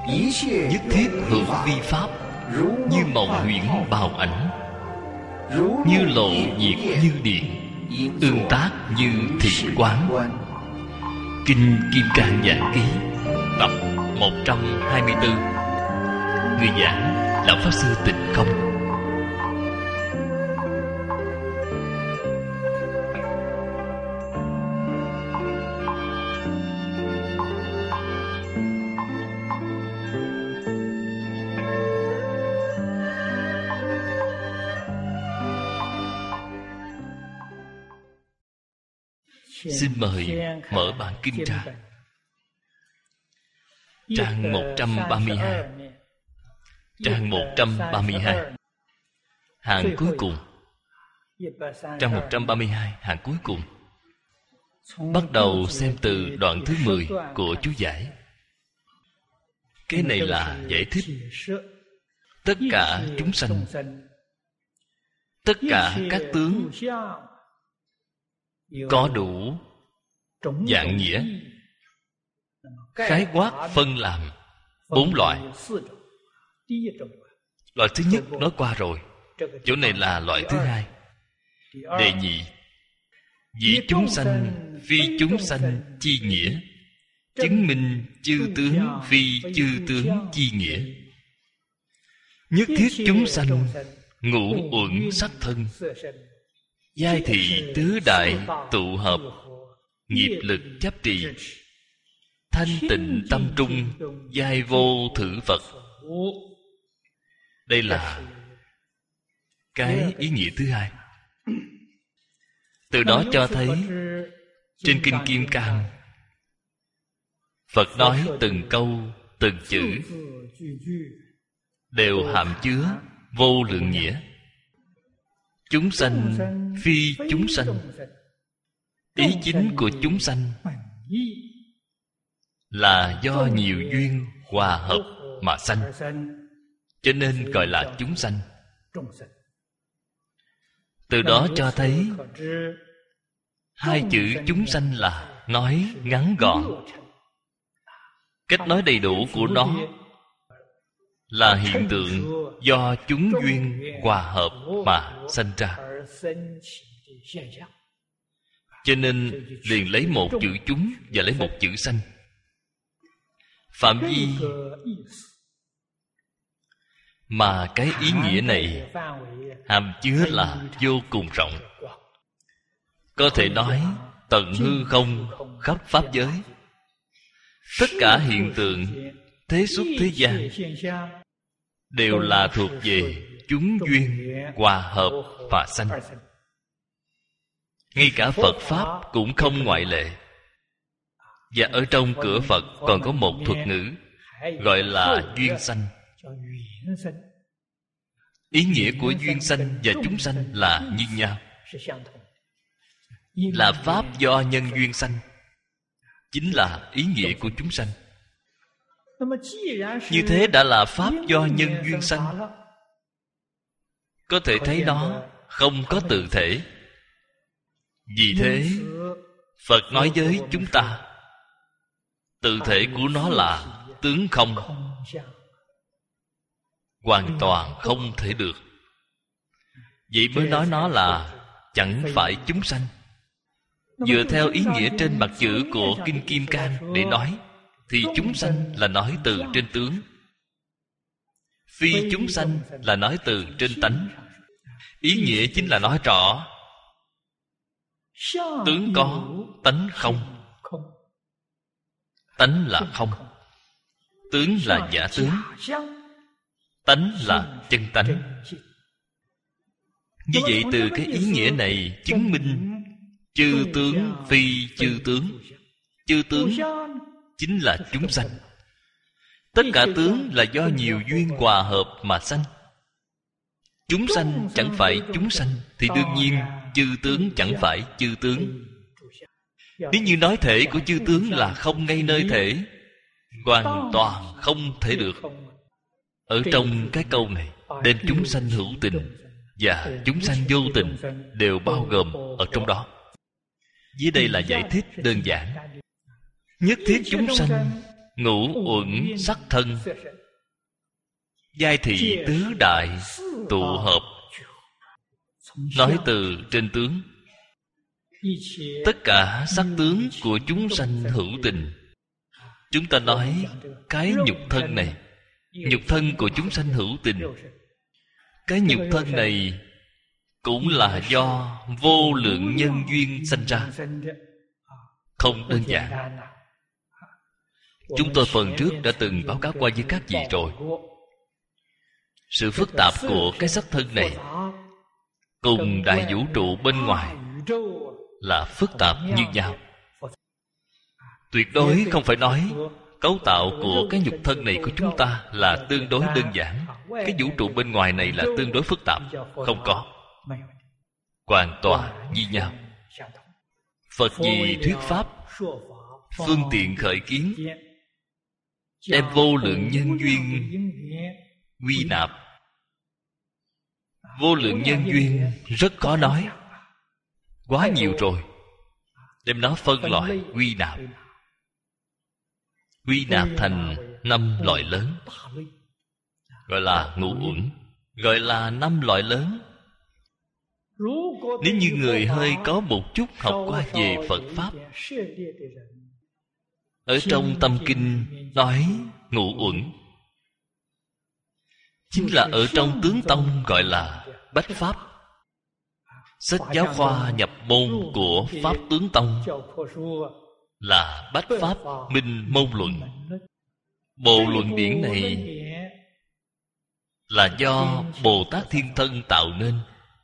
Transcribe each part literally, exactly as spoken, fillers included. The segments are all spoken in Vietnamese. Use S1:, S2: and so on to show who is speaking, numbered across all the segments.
S1: nhất thiết hữu vi pháp, như mộng huyễn bào ảnh, như lộ diệt như điện, ương tác như thị quán. Kinh Kim Cang Giảng Ký, tập một trăm hai mươi tư. Người giảng Lão Pháp Sư Tịnh Không. Xin mời mở bản kinh ra, trang một trăm ba mươi hai. Trang một trăm ba mươi hai, hàng cuối cùng. Trang một trăm ba mươi hai, hàng cuối cùng. Bắt đầu xem từ đoạn thứ mười của chú giải. Cái này là giải thích tất cả chúng sanh, tất cả các tướng có đủ dạng nghĩa, khái quát phân làm bốn loại. Loại thứ nhất nói qua rồi, chỗ này là loại thứ hai. Đệ nhị, dĩ chúng sanh phi chúng sanh chi nghĩa, chứng minh chư tướng phi chư tướng chi nghĩa. Nhất thiết chúng sanh ngũ uẩn sắc thân, giai thị tứ đại tụ hợp, nghiệp lực chấp trì, thanh tịnh tâm trung, giai vô thử Phật. Đây là cái ý nghĩa thứ hai. Từ đó cho thấy trên Kinh Kim Cang, Phật nói từng câu từng chữ đều hàm chứa vô lượng nghĩa. Chúng sanh phi chúng sanh, ý chính của chúng sanh là do nhiều duyên hòa hợp mà sanh, cho nên gọi là chúng sanh. Từ đó cho thấy hai chữ chúng sanh là nói ngắn gọn. Cách nói đầy đủ của nó là hiện tượng do chúng duyên hòa hợp mà sanh ra, cho nên liền lấy một chữ chúng và lấy một chữ sanh. Phạm vi mà cái ý nghĩa này hàm chứa là vô cùng rộng, có thể nói tận hư không khắp pháp giới. Tất cả hiện tượng thế xuất thế gian đều là thuộc về chúng duyên hòa hợp và sanh. Ngay cả Phật Pháp cũng không ngoại lệ. Và ở trong cửa Phật còn có một thuật ngữ gọi là duyên sanh. Ý nghĩa của duyên sanh và chúng sanh là như nhau, là pháp do nhân duyên sanh, chính là ý nghĩa của chúng sanh. Như thế đã là pháp do nhân duyên sanh, có thể thấy nó không có tự thể. Vì thế Phật nói với chúng ta, tự thể của nó là tướng không, hoàn toàn không thể được. Vậy mới nói nó là chẳng phải chúng sanh. Dựa theo ý nghĩa trên mặt chữ của Kinh Kim Cang để nói, thì chúng sanh là nói từ trên tướng, phi chúng sanh là nói từ trên tánh. Ý nghĩa chính là nói rõ tướng có, tánh không. Tánh là không, tướng là giả tướng, tánh là chân tánh. Như vậy từ cái ý nghĩa này chứng minh chư tướng phi chư tướng. Chư tướng chính là chúng sanh. Tất cả tướng là do nhiều duyên hòa hợp mà sanh. Chúng sanh chẳng phải chúng sanh, thì đương nhiên chư tướng chẳng phải chư tướng. Nếu như nói thể của chư tướng là không ngay nơi thể, hoàn toàn không thể được. Ở trong cái câu này, đem chúng sanh hữu tình và chúng sanh vô tình đều bao gồm ở trong đó. Dưới đây là giải thích đơn giản. Nhất thiết chúng sanh ngũ uẩn sắc thân, giai thị tứ đại tụ hợp. Nói từ trên tướng, tất cả sắc tướng của chúng sanh hữu tình. Chúng ta nói cái nhục thân này, nhục thân của chúng sanh hữu tình. Cái nhục thân này cũng là do vô lượng nhân duyên sanh ra, không đơn giản. Chúng tôi phần trước đã từng báo cáo qua với các vị rồi. Sự phức tạp của cái sắc thân này cùng đại vũ trụ bên ngoài là phức tạp như nhau. Tuyệt đối không phải nói cấu tạo của cái nhục thân này của chúng ta là tương đối đơn giản, cái vũ trụ bên ngoài này là tương đối phức tạp. Không có, hoàn toàn như nhau. Phật vì thuyết pháp, phương tiện khởi kiến, đem vô lượng nhân duyên quy nạp. Vô lượng nhân duyên rất khó nói, quá nhiều rồi. Đem nó phân loại quy nạp, quy nạp thành năm loại lớn, gọi là ngũ uẩn, gọi là năm loại lớn. Nếu như người hơi có một chút học qua về Phật Pháp, ở trong Tâm Kinh nói ngũ uẩn, chính là ở trong tướng tông gọi là bách pháp. Sách giáo khoa nhập môn của Pháp Tướng Tông là Bách Pháp Minh Môn Luận. Bộ luận điển này là do Bồ Tát Thiên Thân tạo nên.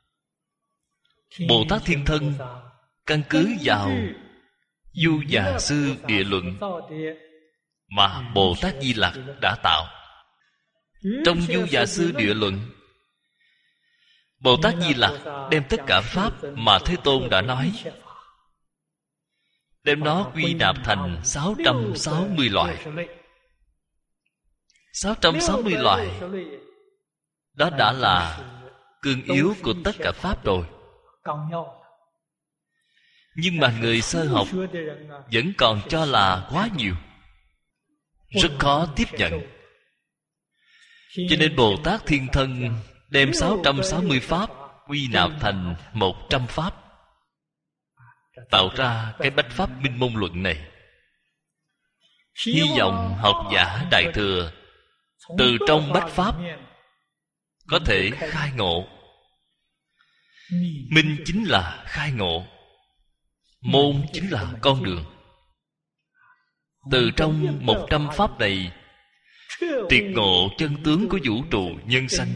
S1: Bồ Tát Thiên Thân căn cứ vào Du Già Sư Địa Luận mà Bồ Tát Di Lặc đã tạo. Trong Du Già Sư Địa Luận, Bồ Tát Di Lặc đem tất cả pháp mà Thế Tôn đã nói, đem nó quy nạp thành sáu trăm sáu mươi loại. sáu trăm sáu mươi loại đó đã là cương yếu của tất cả pháp rồi. Nhưng mà người sơ học vẫn còn cho là quá nhiều, rất khó tiếp nhận. Cho nên Bồ Tát Thiên Thân đem sáu trăm sáu mươi pháp quy nạp thành một trăm pháp, tạo ra cái Bách Pháp Minh Môn Luận này. Hy vọng học giả Đại Thừa từ trong Bách Pháp có thể khai ngộ. Minh chính là khai ngộ, môn chính là con đường. Từ trong một trăm pháp này triệt ngộ chân tướng của vũ trụ nhân sanh.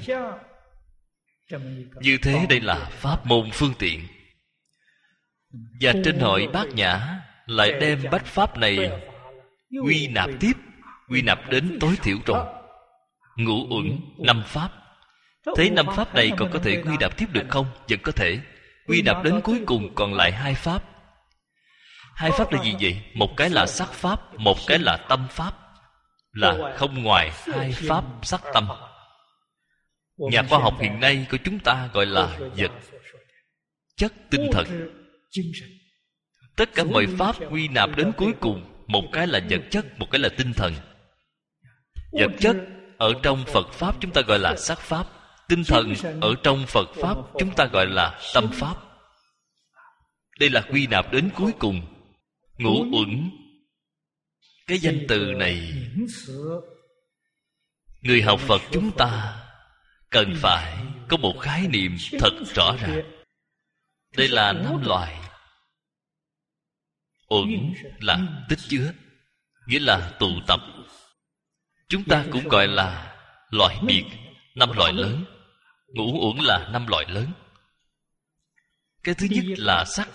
S1: Như thế đây là pháp môn phương tiện. Và trên hội Bát Nhã lại đem bách pháp này quy nạp tiếp, quy nạp đến tối thiểu rồi. Ngũ uẩn năm pháp. Thế năm pháp này còn có thể quy nạp tiếp được không? Vẫn có thể. Quy nạp đến cuối cùng còn lại hai pháp. Hai pháp là gì vậy? Một cái là sắc pháp, một cái là tâm pháp. Là không ngoài hai pháp sắc tâm. Nhà khoa học hiện nay của chúng ta gọi là vật chất tinh thần. Tất cả mọi pháp quy nạp đến cuối cùng, một cái là vật chất, một cái là tinh thần. Vật chất ở trong Phật Pháp chúng ta gọi là sắc Pháp. Tinh thần ở trong Phật Pháp chúng ta gọi là tâm Pháp. Đây là quy nạp đến cuối cùng. Ngũ uẩn, cái danh từ này người học Phật chúng ta cần phải có một khái niệm thật rõ ràng. Đây là năm loại. Uẩn là tích chứa, nghĩa là tụ tập. Chúng ta cũng gọi là loại biệt, năm loại lớn. Ngũ uẩn là năm loại lớn. Cái thứ nhất là sắc.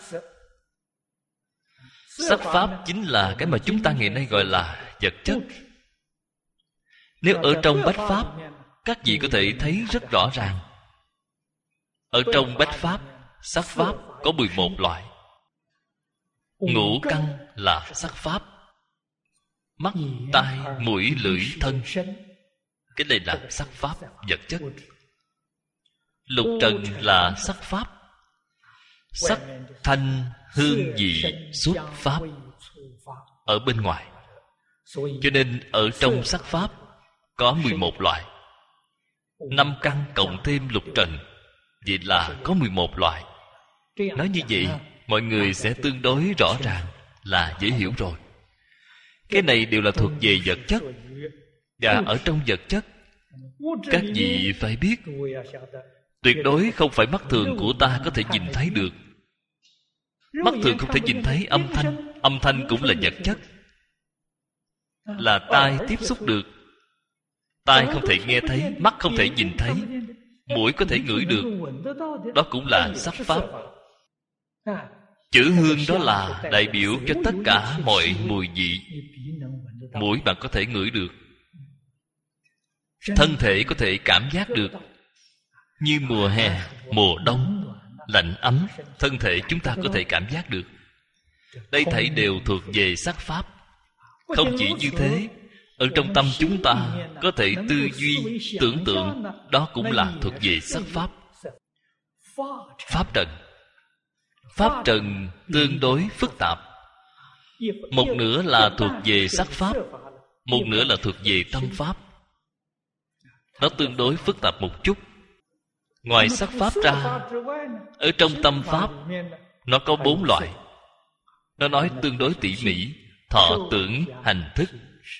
S1: Sắc pháp chính là cái mà chúng ta ngày nay gọi là vật chất. Nếu ở trong bách pháp, các vị có thể thấy rất rõ ràng. Ở trong bách pháp, sắc pháp có mười một loại. Ngũ căn là sắc pháp. Mắt, tai, mũi, lưỡi, thân, cái này là sắc pháp vật chất. Lục trần là sắc pháp. Sắc, thanh, hương, vị, xuất pháp ở bên ngoài. Cho nên ở trong sắc pháp có mười một loại. Năm căn cộng thêm lục trần, vậy là có mười một loại. Nói như vậy mọi người sẽ tương đối rõ ràng, là dễ hiểu rồi. Cái này đều là thuộc về vật chất. Và ở trong vật chất, các vị phải biết, tuyệt đối không phải mắt thường của ta có thể nhìn thấy được. Mắt thường không thể nhìn thấy âm thanh. Âm thanh cũng là vật chất, là tai tiếp xúc được. Tai không thể nghe thấy, mắt không thể nhìn thấy, mũi có thể ngửi được. Đó cũng là sắc pháp. Chữ hương đó là đại biểu cho tất cả mọi mùi vị. Mũi bạn có thể ngửi được, thân thể có thể cảm giác được. Như mùa hè, mùa đông, lạnh ấm, thân thể chúng ta có thể cảm giác được. Đây thảy đều thuộc về sắc pháp. Không chỉ như thế, ở trong tâm chúng ta có thể tư duy, tưởng tượng, đó cũng là thuộc về sắc pháp. Pháp trần. Pháp trần tương đối phức tạp. Một nửa là thuộc về sắc pháp, một nửa là thuộc về tâm pháp. Nó tương đối phức tạp một chút. Ngoài sắc pháp ra, ở trong tâm pháp nó có bốn loại. Nó nói tương đối tỉ mỉ: thọ, tưởng, hành, thức.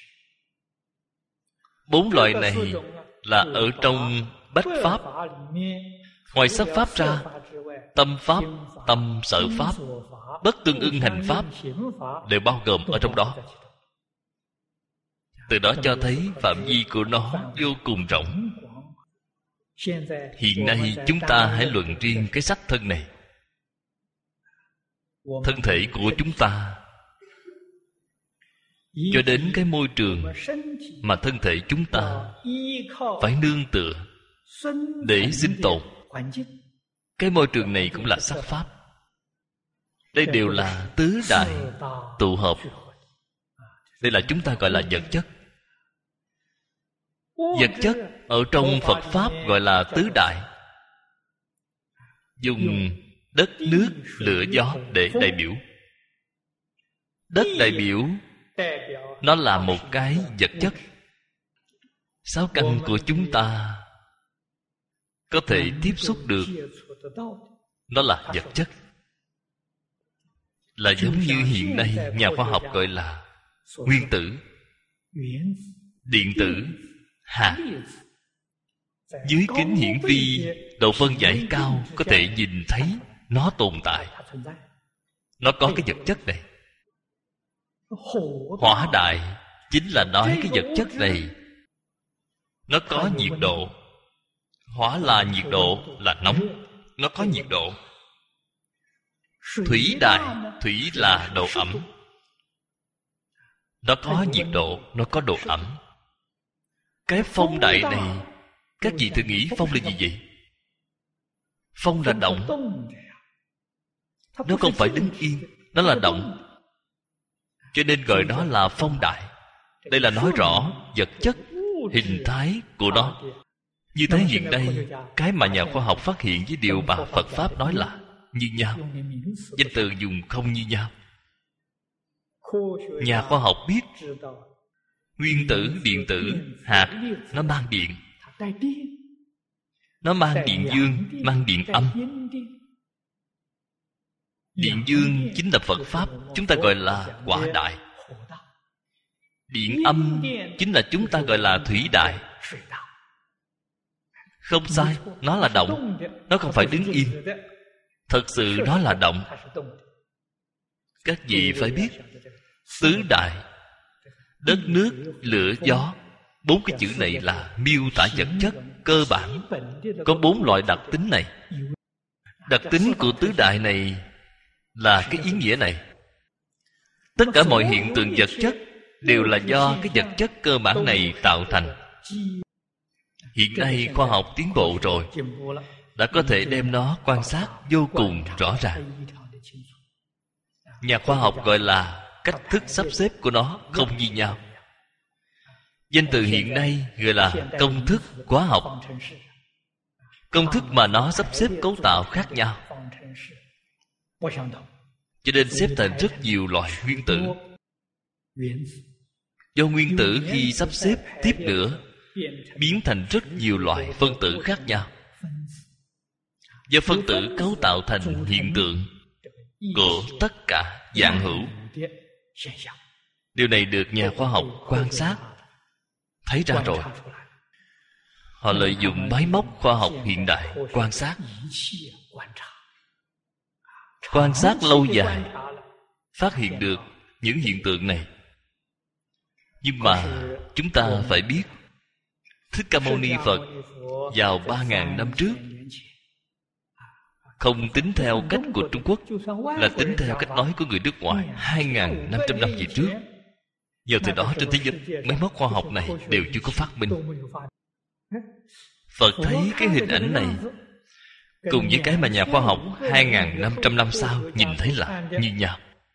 S1: Bốn loại này là ở trong bách pháp. Ngoài sắc pháp ra, tâm pháp, tâm sở pháp, bất tương ưng hành pháp đều bao gồm ở trong đó. Từ đó cho thấy phạm vi của nó vô cùng rộng. Hiện nay chúng ta hãy luận riêng cái sắc thân này. Thân thể của chúng ta cho đến cái môi trường mà thân thể chúng ta phải nương tựa để sinh tồn. Cái môi trường này cũng là sắc pháp. Đây đều là tứ đại tụ hợp. Đây là chúng ta gọi là vật chất. Vật chất ở trong Phật Pháp gọi là tứ đại. Dùng đất, nước, lửa, gió để đại biểu. Đất đại biểu nó là một cái vật chất. Sáu căn của chúng ta có thể tiếp xúc được, nó là vật chất. Là giống như hiện nay nhà khoa học gọi là nguyên tử, điện tử, hạt. Dưới kính hiển vi, độ phân giải cao có thể nhìn thấy nó tồn tại. Nó có cái vật chất này. Hỏa đại chính là nói cái vật chất này nó có nhiệt độ. Hỏa là nhiệt độ, là nóng. Nó có nhiệt độ. Thủy đại, thủy là độ ẩm. Nó có nhiệt độ, nó có độ ẩm. Cái phong đại này, các vị thử nghĩ phong là gì vậy? Phong là động. Nó không phải đứng yên, nó là động. Cho nên gọi nó là phong đại. Đây là nói rõ vật chất, hình thái của nó. Như thế hiện nay, cái mà nhà khoa học phát hiện với điều mà Phật Pháp nói là như nhau. Danh từ dùng không như nhau. Nhà khoa học biết nguyên tử, điện tử, hạt nó mang điện. Nó mang điện dương, mang điện âm. Điện dương chính là Phật Pháp, chúng ta gọi là quả đại. Điện âm chính là chúng ta gọi là thủy đại. Không sai, nó là động. Nó không phải đứng yên. Thật sự nó là động. Các vị phải biết, tứ đại, đất, nước, lửa, gió, bốn cái chữ này là miêu tả vật chất cơ bản. Có bốn loại đặc tính này. Đặc tính của tứ đại này là cái ý nghĩa này. Tất cả mọi hiện tượng vật chất đều là do cái vật chất cơ bản này tạo thành. Hiện nay khoa học tiến bộ rồi, đã có thể đem nó quan sát vô cùng rõ ràng. Nhà khoa học gọi là cách thức sắp xếp của nó không như nhau. Danh từ hiện nay gọi là công thức hóa học. Công thức mà nó sắp xếp cấu tạo khác nhau, cho nên xếp thành rất nhiều loại nguyên tử. Do nguyên tử khi sắp xếp tiếp nữa biến thành rất nhiều loại phân tử khác nhau. Do phân tử cấu tạo thành hiện tượng của tất cả vạn hữu. Điều này được nhà khoa học quan sát thấy ra rồi. Họ lợi dụng máy móc khoa học hiện đại quan sát. Quan sát lâu dài phát hiện được những hiện tượng này. Nhưng mà chúng ta phải biết, Thích Ca Mâu Ni Phật vào ba ngàn năm trước, không tính theo cách của Trung Quốc, là tính theo cách nói của người nước ngoài hai ngàn năm trăm năm về trước. Vào thời đó trên thế giới, máy móc khoa học này đều chưa có phát minh. Phật thấy cái hình ảnh này cùng với cái mà nhà khoa học hai ngàn năm trăm năm sau nhìn thấy là như nhau.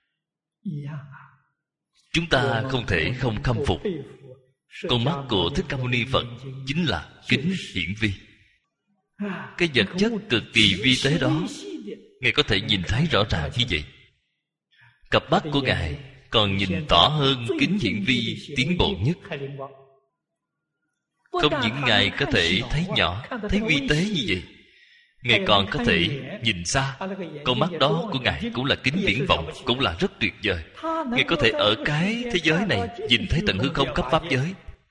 S1: Chúng ta không thể không khâm phục. Con mắt của Thích Ca Mâu Ni Phật chính là kính hiển vi. Cái vật chất cực kỳ vi tế đó, Ngài có thể nhìn thấy rõ ràng như vậy. Cặp mắt của Ngài còn nhìn tỏ hơn kính hiển vi tiến bộ nhất. Không những Ngài có thể thấy nhỏ, thấy vi tế như vậy, Ngài còn có thể nhìn xa. Con mắt đó của Ngài cũng là kính viễn vọng, cũng là rất tuyệt vời. Ngài có thể ở cái thế giới này nhìn thấy tận hư không cấp pháp giới.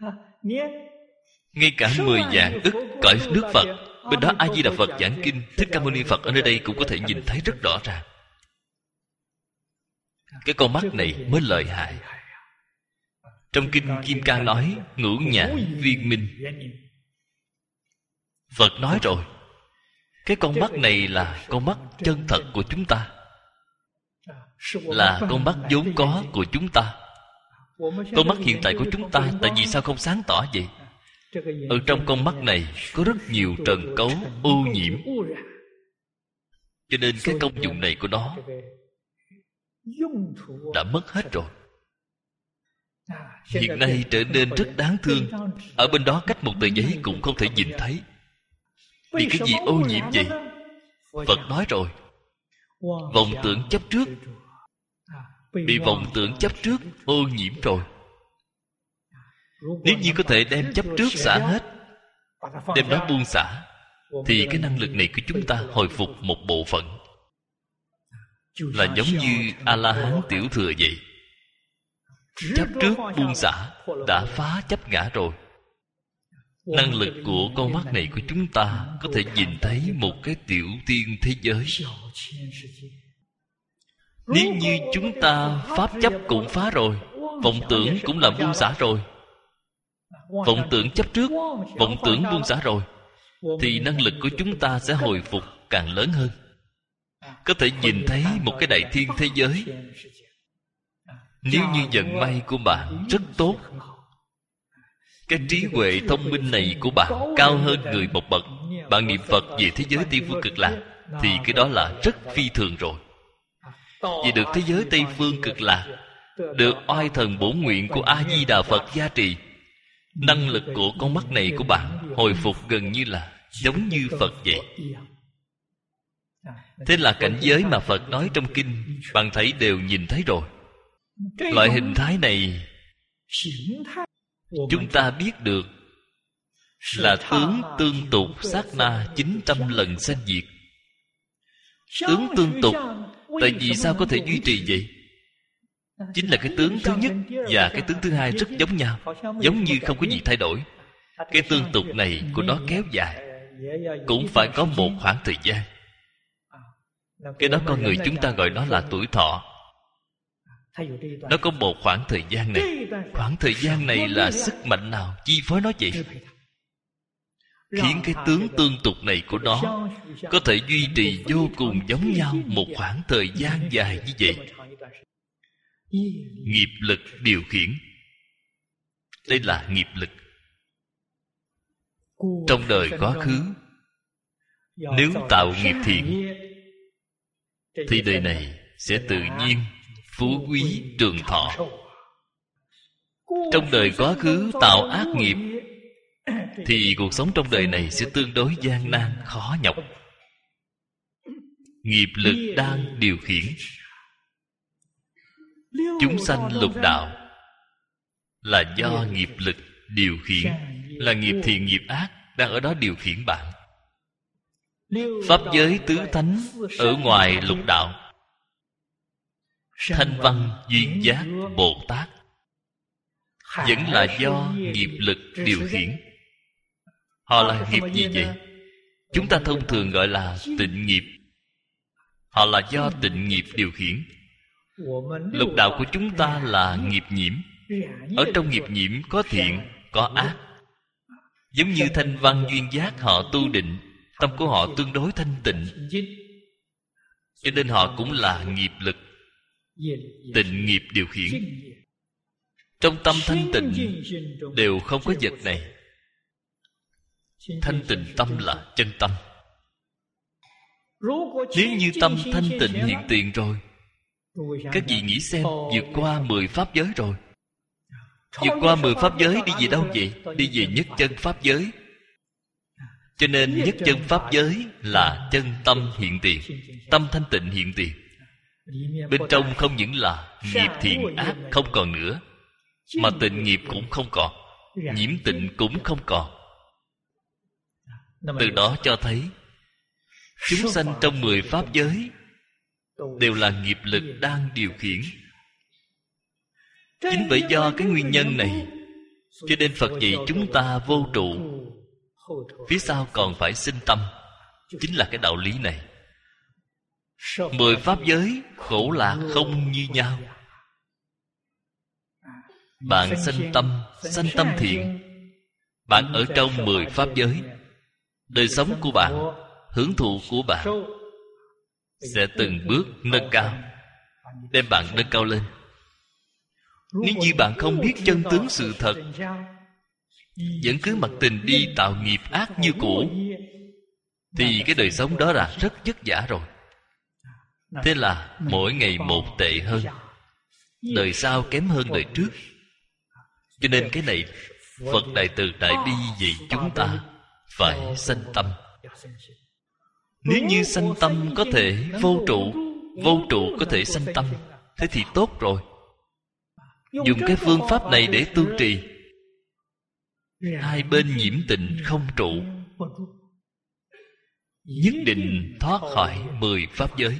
S1: Ngay cả mười vạn ức cõi nước Phật, bên đó A Di Đà Phật giảng kinh, Thích Ca Mâu Ni Phật ở nơi đây cũng có thể nhìn thấy rất rõ ràng. Cái con mắt này mới lợi hại. Trong kinh Kim Cang nói ngũ nhãn viên minh. Phật nói rồi, cái con mắt này là con mắt chân thật của chúng ta, là con mắt vốn có của chúng ta. Con mắt hiện tại của chúng ta tại vì sao không sáng tỏ vậy? Ở trong con mắt này có rất nhiều trần cấu ô nhiễm, cho nên cái công dụng này của nó đã mất hết rồi. Hiện nay trở nên rất đáng thương. Ở bên đó cách một tờ giấy cũng không thể nhìn thấy. Vì cái gì ô nhiễm vậy? Phật nói rồi, vọng tưởng chấp trước, bị vọng tưởng chấp trước ô nhiễm rồi. Nếu như có thể đem chấp trước xả hết, đem nó buông xả, thì cái năng lực này của chúng ta hồi phục một bộ phận, là giống như A-la-hán tiểu thừa vậy. Chấp trước buông xả đã phá chấp ngã rồi. Năng lực của con mắt này của chúng ta có thể nhìn thấy một cái tiểu tiên thế giới. Nếu như chúng ta pháp chấp cũng phá rồi, vọng tưởng cũng là buông xả rồi, vọng tưởng chấp trước, vọng tưởng buông xả rồi, thì năng lực của chúng ta sẽ hồi phục càng lớn hơn. Có thể nhìn thấy một cái đại thiên thế giới. Nếu như vận may của bạn rất tốt, cái trí huệ thông minh này của bạn cao hơn người một bậc, bạn niệm Phật về thế giới Tây Phương Cực Lạc, thì cái đó là rất phi thường rồi. Vì được thế giới Tây Phương Cực Lạc, được oai thần bổn nguyện của A Di Đà Phật gia trì, năng lực của con mắt này của bạn hồi phục gần như là giống như Phật vậy. Thế là cảnh giới mà Phật nói trong kinh, bạn thấy đều nhìn thấy rồi. Loại hình thái này chúng ta biết được là tướng tương tục sát na chín trăm lần sanh diệt. Tướng tương tục, tại vì sao có thể duy trì vậy? Chính là cái tướng thứ nhất và cái tướng thứ hai rất giống nhau, giống như không có gì thay đổi. Cái tương tục này của nó kéo dài cũng phải có một khoảng thời gian. Cái đó con người chúng ta gọi nó là tuổi thọ. Nó có một khoảng thời gian này. Khoảng thời gian này là sức mạnh nào chi phối nó vậy? Khiến cái tướng tương tục này của nó có thể duy trì vô cùng giống nhau một khoảng thời gian dài như vậy. Nghiệp lực điều khiển. Đây là nghiệp lực. Trong đời quá khứ, nếu tạo nghiệp thiện, thì đời này sẽ tự nhiên phú quý trường thọ. Trong đời quá khứ tạo ác nghiệp, thì cuộc sống trong đời này sẽ tương đối gian nan, khó nhọc. Nghiệp lực đang điều khiển. Chúng sanh lục đạo là do nghiệp lực điều khiển, là nghiệp thiện nghiệp ác đang ở đó điều khiển bạn. Pháp giới tứ thánh ở ngoài lục đạo, Thanh Văn, Duyên Giác, Bồ Tát, vẫn là do nghiệp lực điều khiển. Họ là nghiệp gì vậy? Chúng ta thông thường gọi là tịnh nghiệp. Họ là do tịnh nghiệp điều khiển. Lục đạo của chúng ta là nghiệp nhiễm. Ở trong nghiệp nhiễm có thiện, có ác. Giống như Thanh Văn, Duyên Giác, họ tu định, tâm của họ tương đối thanh tịnh, cho nên họ cũng là nghiệp lực tịnh nghiệp điều khiển. Trong tâm thanh tịnh đều không có vật này. Thanh tịnh tâm là chân tâm. Nếu như tâm thanh tịnh hiện tiền rồi, các vị nghĩ xem, vượt qua mười pháp giới rồi. Vượt qua mười pháp giới đi về đâu vậy? Đi về nhất chân pháp giới. Cho nên nhất chân pháp giới là chân tâm hiện tiền, tâm thanh tịnh hiện tiền. Bên trong không những là nghiệp thiện ác không còn nữa, mà tịnh nghiệp cũng không còn, nhiễm tịnh cũng không còn. Từ đó cho thấy chúng sanh trong mười pháp giới đều là nghiệp lực đang điều khiển. Chính bởi do cái nguyên nhân này, cho nên Phật dạy chúng ta vô trụ, phía sau còn phải sinh tâm. Chính là cái đạo lý này. Mười pháp giới khổ lạc không như nhau. Bạn sanh tâm, sanh tâm thiện, bạn ở trong mười pháp giới, đời sống của bạn, hưởng thụ của bạn sẽ từng bước nâng cao, đem bạn nâng cao lên. Nếu như bạn không biết chân tướng sự thật, vẫn cứ mặc tình đi tạo nghiệp ác như cũ, thì cái đời sống đó là rất vất vả rồi. Thế là mỗi ngày một tệ hơn, đời sau kém hơn đời trước. Cho nên cái này Phật Đại Từ Đại Bi vì chúng ta phải sanh tâm. Nếu như sanh tâm có thể vô trụ, vô trụ có thể sanh tâm, thế thì tốt rồi. Dùng cái phương pháp này để tu trì, hai bên nhiễm tịnh không trụ, nhất định thoát khỏi mười pháp giới,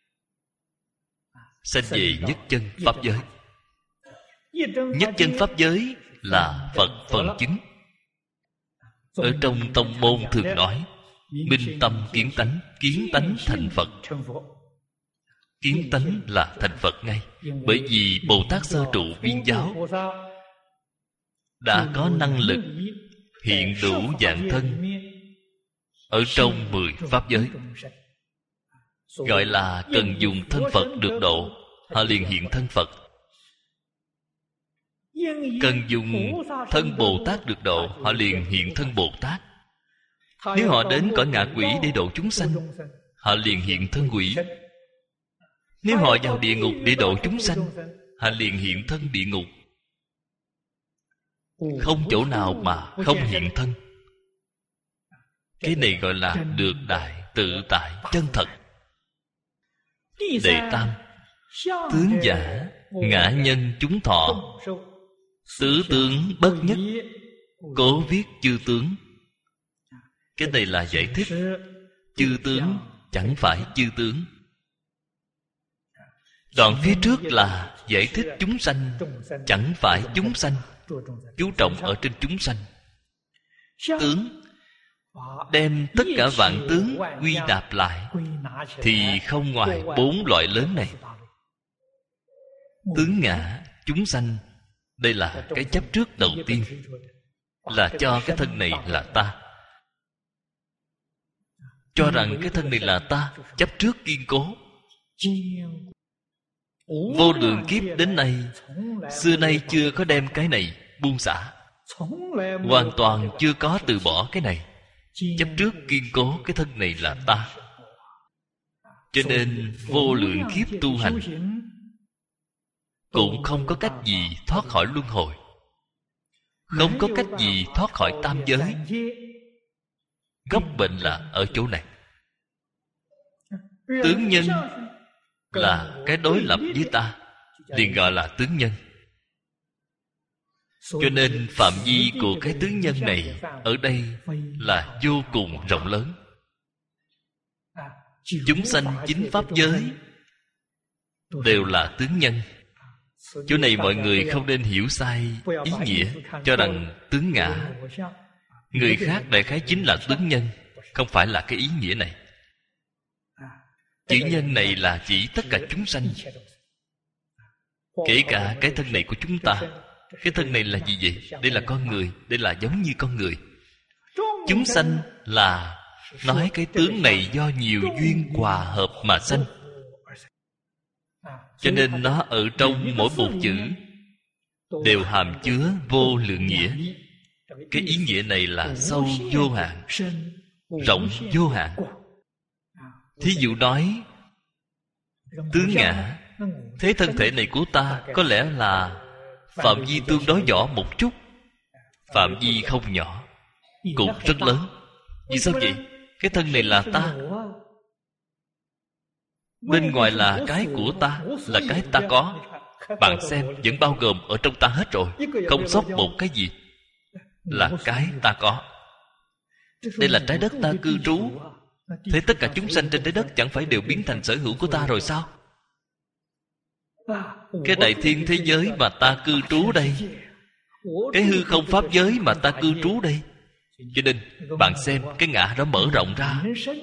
S1: sanh về nhất chân pháp giới. Nhất chân pháp giới là Phật phần chứng. Ở trong tông môn thường nói minh tâm kiến tánh, kiến tánh thành Phật. Kiến tánh là thành Phật ngay. Bởi vì Bồ Tát Sơ Trụ Viên Giáo đã có năng lực hiện đủ dạng thân ở trong mười pháp giới, gọi là cần dùng thân Phật được độ, họ liền hiện thân Phật. Cần dùng thân Bồ Tát được độ, họ liền hiện thân Bồ Tát. Nếu họ đến cõi ngạ quỷ để độ chúng sanh, họ liền hiện thân quỷ. Nếu họ vào địa ngục để độ chúng sanh, họ liền hiện thân địa ngục. Không chỗ nào mà không hiện thân. Cái này gọi là được đại tự tại chân thật. Đệ tam, tướng giả ngã nhân chúng thọ, tứ tướng bất nhất, cố viết chư tướng. Cái này là giải thích chư tướng chẳng phải chư tướng. Đoạn phía trước là giải thích chúng sanh chẳng phải chúng sanh, chú trọng ở trên chúng sanh. Tướng đem tất cả vạn tướng quy nạp lại thì không ngoài bốn loại lớn này. Tướng ngã, chúng sanh, đây là cái chấp trước đầu tiên, là cho cái thân này là ta, cho rằng cái thân này là ta, chấp trước kiên cố. Vô lượng kiếp đến nay, xưa nay chưa có đem cái này buông xả, hoàn toàn chưa có từ bỏ cái này. Chấp trước kiên cố cái thân này là ta, cho nên vô lượng kiếp tu hành cũng không có cách gì thoát khỏi luân hồi, không có cách gì thoát khỏi tam giới. Gốc bệnh là ở chỗ này. Tướng nhân là cái đối lập với ta, liền gọi là tướng nhân. Cho nên phạm vi của cái tướng nhân này ở đây là vô cùng rộng lớn. Chúng sanh chính pháp giới đều là tướng nhân. Chỗ này mọi người không nên hiểu sai ý nghĩa, cho rằng tướng ngã, người khác đại khái chính là tướng nhân. Không phải là cái ý nghĩa này. Chữ nhân này là chỉ tất cả chúng sanh, kể cả cái thân này của chúng ta. Cái thân này là gì vậy? Đây là con người, đây là giống như con người. Chúng sanh là nói cái tướng này do nhiều duyên hòa hợp mà sanh. Cho nên nó ở trong mỗi một chữ đều hàm chứa vô lượng nghĩa. Cái ý nghĩa này là sâu vô hạn, rộng vô hạn. Thí dụ nói tướng ngã, thế thân thể này của ta có lẽ là phạm vi tương đối nhỏ một chút, phạm vi không nhỏ, cũng rất lớn. Vì sao vậy? Cái thân này là ta, bên ngoài là cái của ta, là cái ta có. Bạn xem, vẫn bao gồm ở trong ta hết rồi, không sót một cái gì. Là cái ta có. Đây là trái đất ta cư trú. Thế tất cả chúng sanh trên trái đất chẳng phải đều biến thành sở hữu của ta rồi sao? Cái đại thiên thế giới mà ta cư trú đây, cái hư không pháp giới mà ta cư trú đây. Cho nên bạn xem, cái ngã đó mở rộng ra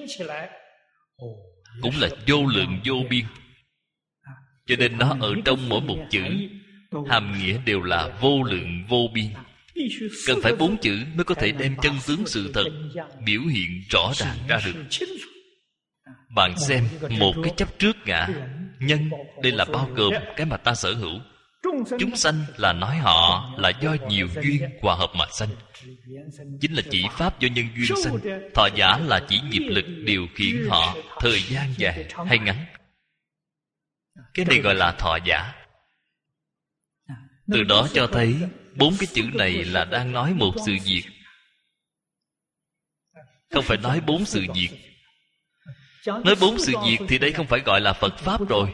S1: cũng là vô lượng vô biên. Cho nên nó ở trong mỗi một chữ hàm nghĩa đều là vô lượng vô biên. Cần phải bốn chữ mới có thể đem chân tướng sự thật biểu hiện rõ ràng ra được. Bạn xem, một cái chấp trước ngã, nhân, đây là bao gồm cái mà ta sở hữu. Chúng sanh là nói họ là do nhiều duyên hòa hợp mà sanh, chính là chỉ pháp do nhân duyên sanh. Thọ giả là chỉ nghiệp lực điều khiển họ thời gian dài hay ngắn. Cái này gọi là thọ giả. Từ đó cho thấy bốn cái chữ này là đang nói một sự việc, không phải nói bốn sự việc. Nói bốn sự việc thì đây không phải gọi là Phật Pháp rồi.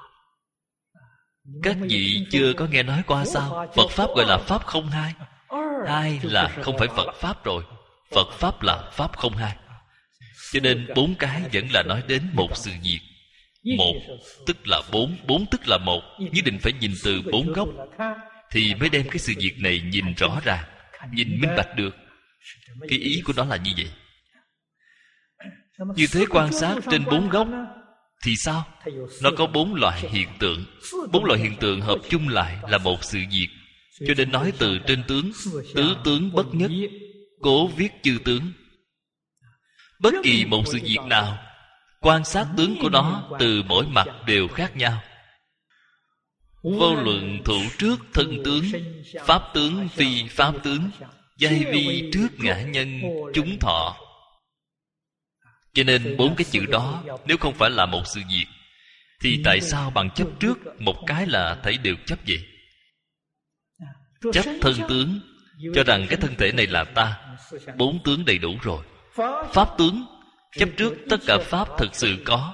S1: Các vị chưa có nghe nói qua sao? Phật Pháp gọi là Pháp không hai. Hai là không phải Phật Pháp rồi. Phật Pháp là Pháp không hai. Cho nên bốn cái vẫn là nói đến một sự việc. Một tức là bốn, bốn tức là một. Nhất định phải nhìn từ bốn góc thì mới đem cái sự việc này nhìn rõ ràng, nhìn minh bạch được. Cái ý của nó là như vậy. Như thế quan sát trên bốn góc thì sao? Nó có bốn loại hiện tượng. Bốn loại hiện tượng hợp chung lại là một sự việc. Cho nên nói từ trên tướng, tứ tướng bất nhất, cố viết chư tướng. Bất kỳ một sự việc nào, quan sát tướng của nó từ mỗi mặt đều khác nhau. Vô luận thủ trước thân tướng, pháp tướng phi pháp tướng, giai vi trước ngã nhân, chúng thọ. Cho nên bốn cái chữ đó, nếu không phải là một sự việc, thì tại sao bằng chấp trước một cái là thấy đều chấp vậy? Chấp thân tướng, cho rằng cái thân thể này là ta. Bốn tướng đầy đủ rồi. Pháp tướng, chấp trước tất cả pháp thực sự có.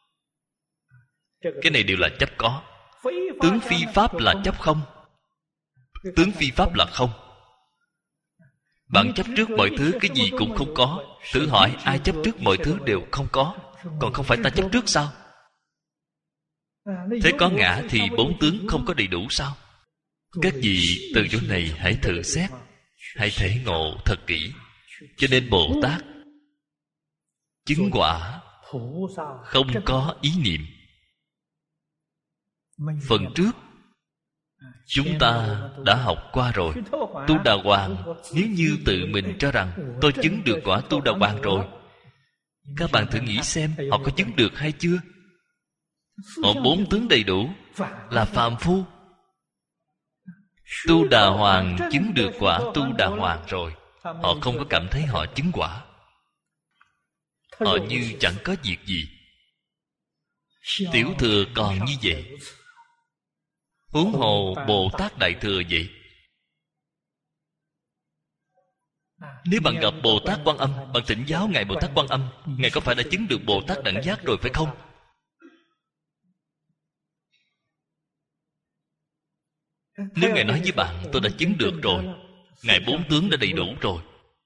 S1: Cái này đều là chấp có. Tướng phi pháp là chấp không. Tướng phi pháp là không. Bạn chấp trước mọi thứ cái gì cũng không có. Thử hỏi ai chấp trước mọi thứ đều không có, còn không phải ta chấp trước sao? Thế có ngã thì bốn tướng không có đầy đủ sao? Các vị từ chỗ này hãy thử xét, hãy thể ngộ thật kỹ. Cho nên Bồ Tát chứng quả không có ý niệm. Phần trước chúng ta đã học qua rồi. Tu Đà Hoàng nếu như tự mình cho rằng tôi chứng được quả Tu Đà Hoàng rồi, các bạn thử nghĩ xem họ có chứng được hay chưa? Họ bốn tướng đầy đủ, là phàm phu. Tu Đà Hoàng chứng được quả Tu Đà Hoàng rồi, họ không có cảm thấy họ chứng quả. Họ như chẳng có việc gì. Tiểu thừa còn như vậy, huống hồ Bồ Tát Đại Thừa vậy. Nếu bạn gặp Bồ Tát Quan Âm, bạn thỉnh giáo Ngài Bồ Tát Quan Âm, Ngài có phải đã chứng được Bồ Tát Đẳng Giác rồi phải không? Nếu Ngài nói với bạn tôi đã chứng được rồi, Ngài bốn tướng đã đầy đủ rồi,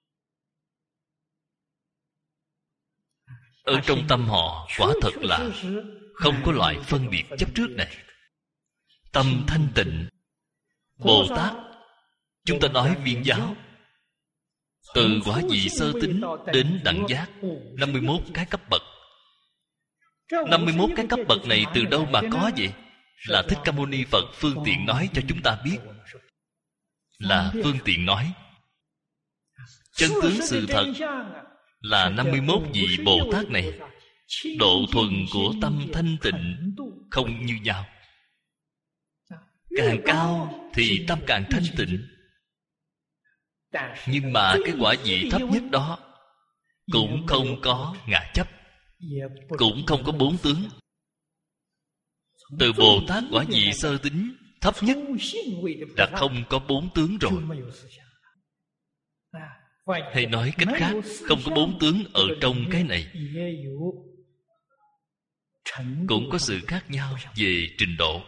S1: ở trong tâm họ quả thật là không có loại phân biệt chấp trước này. Tâm thanh tịnh. Bồ Tát, chúng ta nói viên giáo, từ quả vị sơ tính đến đẳng giác, năm mươi mốt cái cấp bậc. năm mươi mốt cái cấp bậc này từ đâu mà có vậy? Là Thích Ca Mâu Ni Phật phương tiện nói cho chúng ta biết. Là phương tiện nói. Chân tướng sự thật là năm mươi mốt vị Bồ Tát này, độ thuần của tâm thanh tịnh không như nhau. Càng cao thì tâm càng thanh tịnh. Nhưng mà cái quả vị thấp nhất đó cũng không có ngã chấp, cũng không có bốn tướng. Từ Bồ Tát quả vị sơ tính thấp nhất đã không có bốn tướng rồi. Hay nói cách khác, không có bốn tướng ở trong cái này. Cũng có sự khác nhau về trình độ.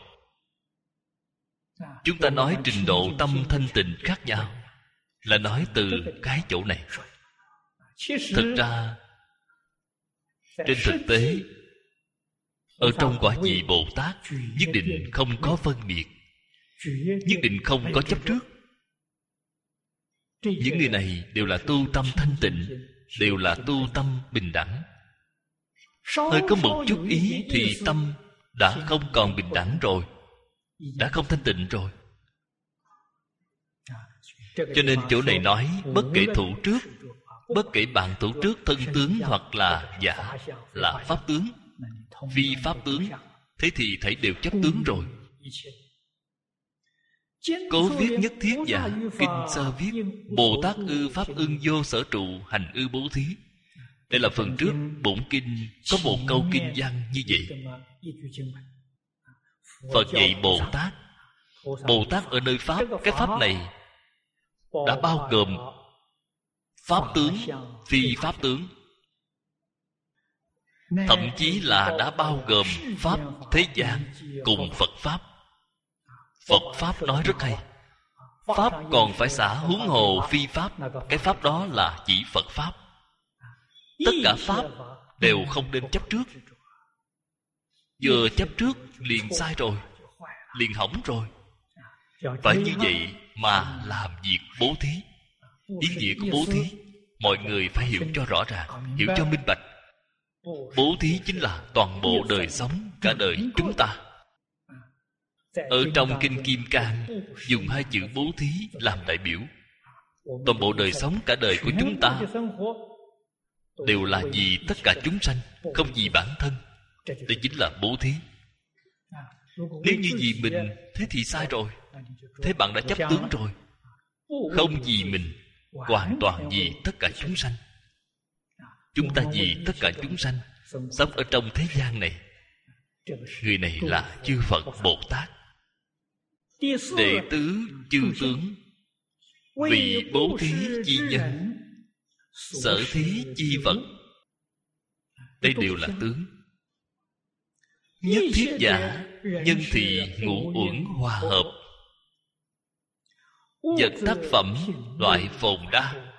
S1: Chúng ta nói trình độ tâm thanh tịnh khác nhau là nói từ cái chỗ này. Thực ra trên thực tế, ở trong quả vị Bồ Tát nhất định không có phân biệt, nhất định không có chấp trước. Những người này đều là tu tâm thanh tịnh, đều là tu tâm bình đẳng. Hơi có một chút ý thì tâm đã không còn bình đẳng rồi, đã không thanh tịnh rồi. Cho nên chỗ này nói bất kể thủ trước, bất kể bạn thủ trước thân tướng hoặc là giả, là pháp tướng, phi pháp tướng, thế thì thảy đều chấp tướng rồi. Cố viết nhất thiết giả, kinh sơ viết Bồ Tát ư pháp ưng vô sở trụ, hành ư bố thí. Đây là phần trước bổn kinh có một câu kinh văn như vậy. Phật dạy Bồ Tát, Bồ Tát ở nơi pháp, cái pháp này đã bao gồm pháp tướng, phi pháp tướng, thậm chí là đã bao gồm pháp thế gian cùng Phật pháp. Phật pháp nói rất hay. Pháp còn phải xả, huống hồ phi pháp. Cái pháp đó là chỉ Phật pháp. Tất cả pháp đều không nên chấp trước. Vừa chấp trước liền sai rồi, liền hỏng rồi. Phải như vậy mà làm việc bố thí. Ý nghĩa của bố thí mọi người phải hiểu cho rõ ràng, hiểu cho minh bạch. Bố thí chính là toàn bộ đời sống, cả đời chúng ta. Ở trong Kinh Kim Cang dùng hai chữ bố thí làm đại biểu. Toàn bộ đời sống, cả đời của chúng ta đều là vì tất cả chúng sanh, không vì bản thân. Đây chính là bố thí. Nếu như vì mình, thế thì sai rồi. Thế bạn đã chấp tướng rồi. Không vì mình, hoàn toàn vì tất cả chúng sanh. Chúng ta vì tất cả chúng sanh sống ở trong thế gian này. Người này là chư Phật Bồ Tát. Đệ tứ chư tướng, vì bố thí chi nhân, sở thí chi vật. Đây đều là tướng. Nhất thiết giả, nhân thì ngũ uẩn hòa hợp. Vật tác phẩm loại phồn đa.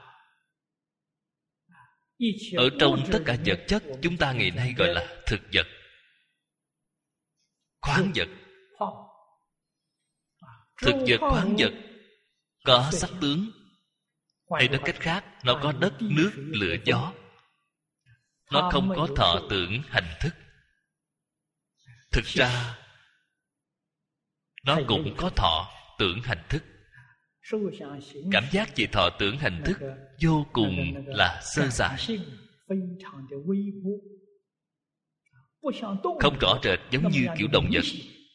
S1: Ở trong tất cả vật chất, chúng ta ngày nay gọi là thực vật, khoáng vật. Thực vật, khoáng vật có sắc tướng, hay nói cách khác, nó có đất, nước, lửa, gió. Nó không có thọ tưởng hành thức. Thực ra nó cũng có thọ tưởng hành thức. Cảm giác về thọ tưởng hành thức vô cùng là sơ sài, không rõ rệt, giống như kiểu động vật.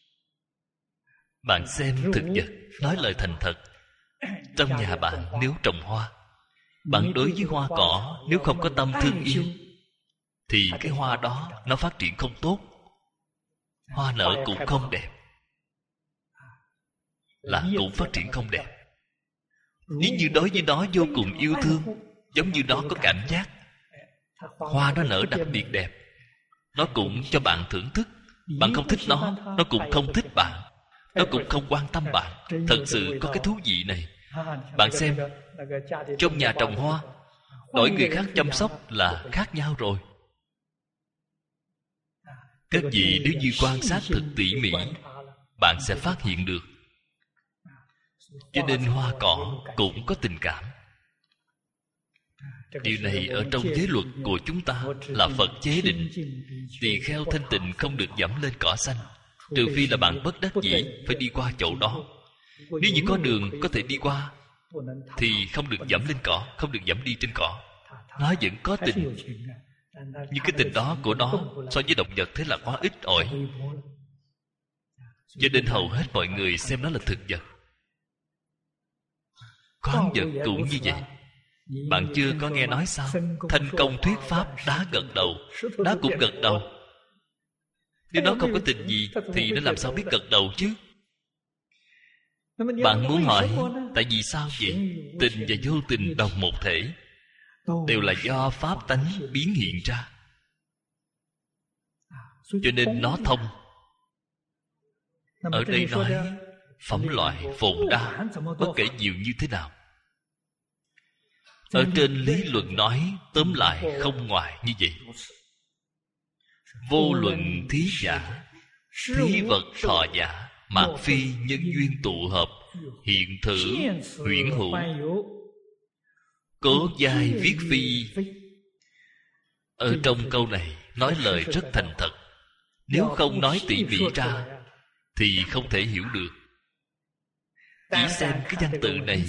S1: Bạn xem thực vật, nói lời thành thật. Trong nhà bạn nếu trồng hoa, bạn đối với hoa cỏ nếu không có tâm thương yêu, thì cái hoa đó nó phát triển không tốt, hoa nở cũng không đẹp, là cũng phát triển không đẹp. Nếu như đối với nó vô cùng yêu thương, giống như nó có cảm giác, hoa nó nở đặc biệt đẹp, nó cũng cho bạn thưởng thức. Bạn không thích nó, nó cũng không thích bạn. nó cũng không quan tâm bạn. Thật sự có cái thú vị này. Bạn xem, trong nhà trồng hoa, đổi người khác chăm sóc là khác nhau rồi. Các vị nếu như quan sát thật tỉ mỉ, bạn sẽ phát hiện được. Cho nên hoa cỏ cũng có tình cảm. Điều này ở trong giới luật của chúng ta là Phật chế định. Tỳ kheo thanh tịnh không được dẫm lên cỏ xanh, trừ phi là bạn bất đắc dĩ phải đi qua chỗ đó. Nếu như có đường có thể đi qua thì không được dẫm lên cỏ, không được dẫm đi trên cỏ. Nó vẫn có tình, nhưng cái tình đó của nó so với động vật thế là quá ít ỏi. Cho nên hầu hết mọi người xem nó là thực vật. Khoáng vật cũng như vậy. Bạn chưa có nghe nói sao? Thành công thuyết pháp, đá gật đầu, đá cũng gật đầu. Nếu nó không có tình gì thì nó làm sao biết gật đầu chứ? Bạn muốn hỏi tại vì sao vậy? Tình và vô tình đồng một thể, đều là do pháp tánh biến hiện ra. Cho nên nó thông. Ở đây nói phẩm loại phồn đa, bất kể nhiều như thế nào. Ở trên lý luận nói tóm lại không ngoài như vậy. Vô luận thí giả, thí vật thọ giả, mạt phi nhân duyên tụ hợp, hiện thử huyễn hữu, cố giai viết phi. Ở trong câu này nói lời rất thành thật. Nếu không nói tỉ mỉ ra thì không thể hiểu được. Chỉ xem cái văn tự này,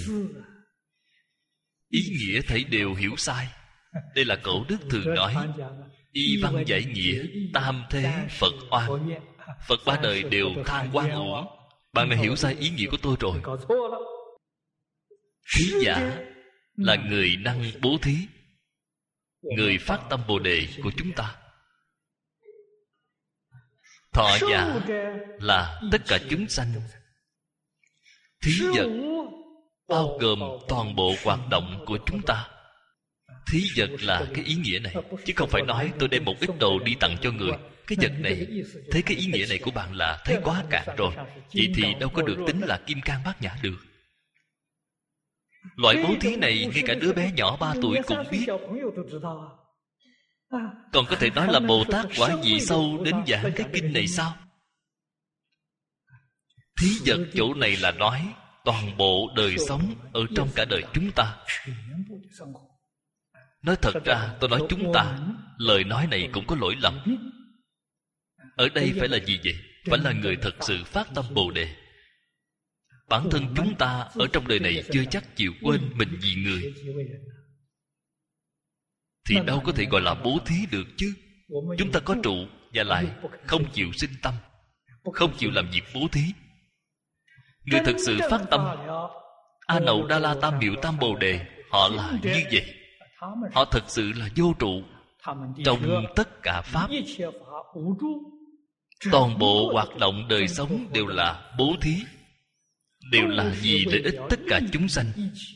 S1: ý nghĩa thấy đều hiểu sai. Đây là cổ đức thường nói y văn giải nghĩa, tam thế Phật oan. Phật ba đời đều than oan uổng. Bạn đã hiểu sai ý nghĩa của tôi rồi. Thí giả là người năng bố thí, người phát tâm Bồ Đề của chúng ta. Thọ giả là tất cả chúng sanh. Thí vật bao gồm toàn bộ hoạt động của chúng ta. Thí vật là cái ý nghĩa này, chứ không phải nói tôi đem một ít đồ đi tặng cho người. Cái vật này, thấy cái ý nghĩa này của bạn là thấy quá cạn rồi. Vậy thì đâu có được tính là kim cang bát nhã được. Loại bố thí này ngay cả đứa bé nhỏ ba tuổi cũng biết. Còn có thể nói là Bồ Tát quả vị sâu đến giảng cái kinh này sao? Thí vật chỗ này là nói toàn bộ đời sống ở trong cả đời chúng ta. Nói thật ra tôi nói chúng ta, lời nói này cũng có lỗi lầm. Ở đây phải là gì vậy? Phải là người thật sự phát tâm Bồ Đề. Bản thân chúng ta ở trong đời này chưa chắc chịu quên mình vì người, thì đâu có thể gọi là bố thí được chứ. Chúng ta có trụ và lại không chịu sinh tâm, không chịu làm việc bố thí. Người thật sự phát tâm A Nậu Đa La Tam Miệu Tam Bồ Đề, họ là như vậy. Họ thật sự là vô trụ. Trong tất cả pháp, toàn bộ hoạt động đời sống đều là bố thí, đều là vì lợi ích tất cả chúng sanh.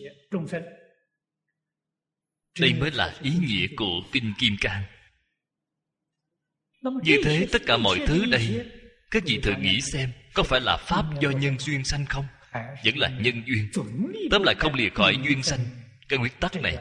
S1: Đây mới là ý nghĩa của Kinh Kim Cang. Như thế tất cả mọi thứ đây, các vị thử nghĩ xem, có phải là pháp do nhân duyên sanh không? Vẫn là nhân duyên. Tóm lại không lìa khỏi duyên sanh. Cái nguyên tắc này,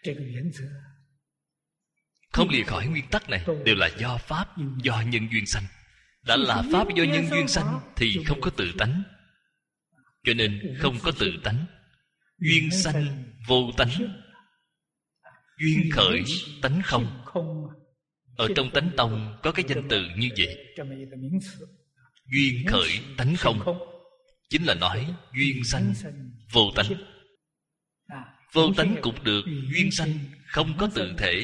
S1: không lìa khỏi nguyên tắc này, đều là do pháp, do nhân duyên sanh. Đã là pháp do nhân duyên sanh thì không có tự tánh. Cho nên không có tự tánh. Duyên sanh vô tánh, duyên khởi tánh không. Ở trong Tánh Tông có cái danh từ như vậy. Duyên khởi tánh không, chính là nói duyên sanh vô tánh. Vô tánh cũng được, duyên sanh không có tự thể.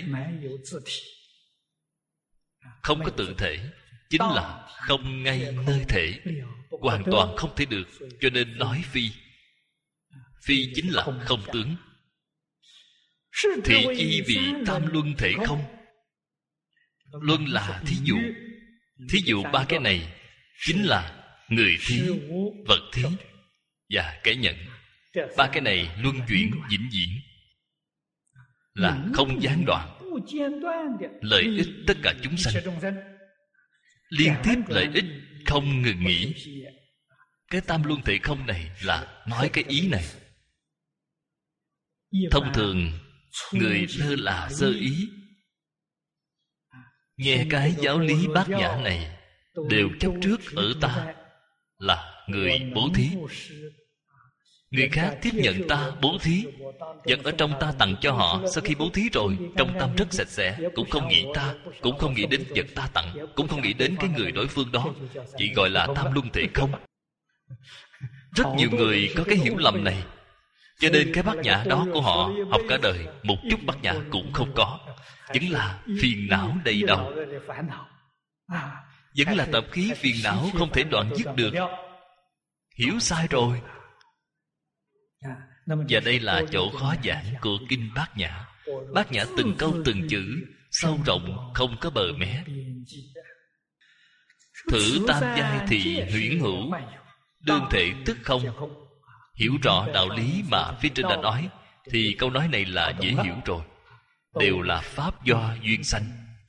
S1: Không có tự thể chính là không ngay nơi thể, hoàn toàn không thể được. Cho nên nói phi. Phi chính là không tướng. Thị chi vị tam luân thể không. Luân là thí dụ. Thí dụ ba cái này chính là người thí, vật thí và cái nhận. Ba cái này luân chuyển vĩnh viễn, là không gián đoạn, lợi ích tất cả chúng sanh, liên tiếp lợi ích không ngừng nghỉ. Cái tam luân thể không này là nói cái ý này. Thông thường người lơ là sơ ý, nghe cái giáo lý bát nhã này đều chấp trước ở ta là người bố thí. Người khác tiếp nhận ta bố thí, vật ở trong ta tặng cho họ. Sau khi bố thí rồi, trong tâm rất sạch sẽ, cũng không nghĩ ta, cũng không nghĩ đến vật ta tặng, cũng không nghĩ đến cái người đối phương đó. Chỉ gọi là tam luân thể không. Rất nhiều người có cái hiểu lầm này, cho nên cái bát nhã đó của họ học cả đời một chút bát nhã cũng không có, vẫn là phiền não đầy đầu, vẫn là tập khí phiền não không thể đoạn dứt được. Hiểu sai rồi. Và đây là chỗ khó giảng của kinh Bát Nhã. Bát Nhã từng câu từng chữ sâu rộng không có bờ mé. Thử tam giai thì huyễn hữu, đương thể tức không. Hiểu rõ đạo lý mà phía trên đã nói thì câu nói này là dễ hiểu rồi. Đều là pháp do duyên sanh,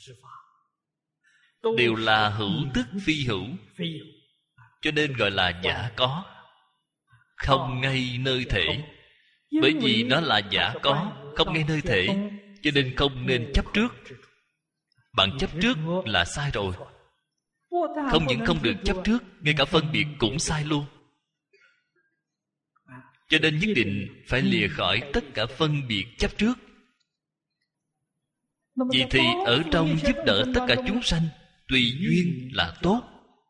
S1: đều là hữu tức phi hữu, cho nên gọi là giả có, không ngay nơi thể. Bởi vì nó là giả có, không ngay nơi thể, cho nên không nên chấp trước. Bạn chấp trước là sai rồi. Không những không được chấp trước, ngay cả phân biệt cũng sai luôn. Cho nên nhất định phải lìa khỏi tất cả phân biệt chấp trước. Vậy thì ở trong giúp đỡ tất cả chúng sanh, tùy duyên là tốt.